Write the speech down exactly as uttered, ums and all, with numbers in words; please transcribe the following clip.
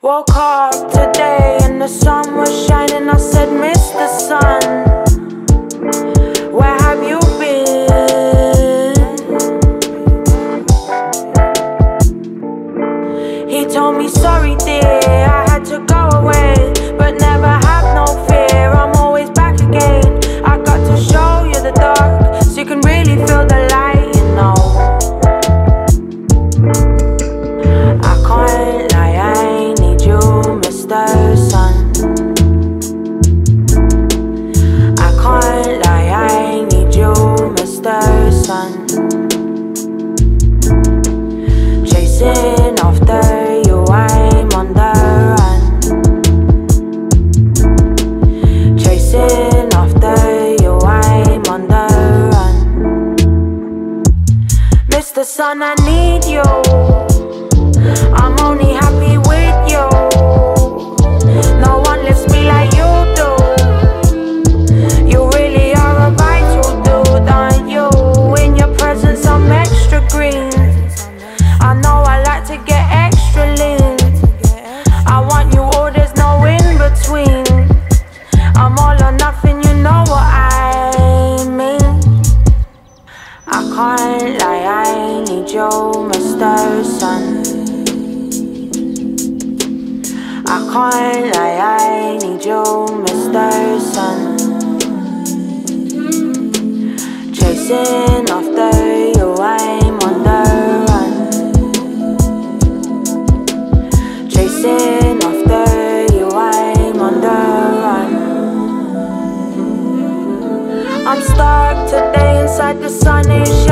Woke up today and the sun was shining. I said, Mister Sun, where have you been? He told me, sorry dear, I had to go away, but never have no fear, I'm always back again. I got to show you the dark, so you can really feel the light, you know. I can't lie, I need you, Mister Sun. I can't lie, I need you, Mister Sun. Chasing after you, I'm on the run. Chasing after you, I'm on the run. Mister Sun, I need you, I'm only happy with you. No one lifts me like you do. You really are a vital dude, aren't you? In your presence I'm extra green. I know I like to get extra lean. I want you all, there's no in between. I'm all or nothing, you know what I mean. I can't lie, I need you, Mister Sun. I can't lie, I need you, Mister Sun. Chasing after you, I'm on the run. Chasing after you, I'm on the run. I'm stuck today inside the sun, it's